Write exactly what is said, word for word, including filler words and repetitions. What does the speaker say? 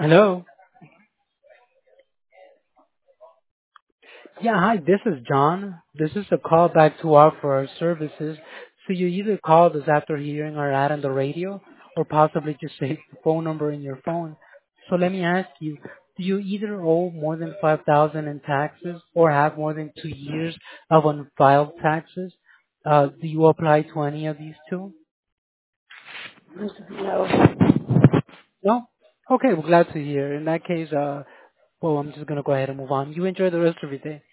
Hello. Yeah, hi, this is John. This is a call back to offer our services. So you either called us after hearing our ad on the radio or possibly just saved the phone number in your phone. So let me ask you, do you either owe more than five thousand in taxes or have more than two years of unfiled taxes? Uh, do you apply to any of these two? No. No? Okay, we're glad to hear. In that case, uh, well, I'm just going to go ahead and move on. You enjoy the rest of your day.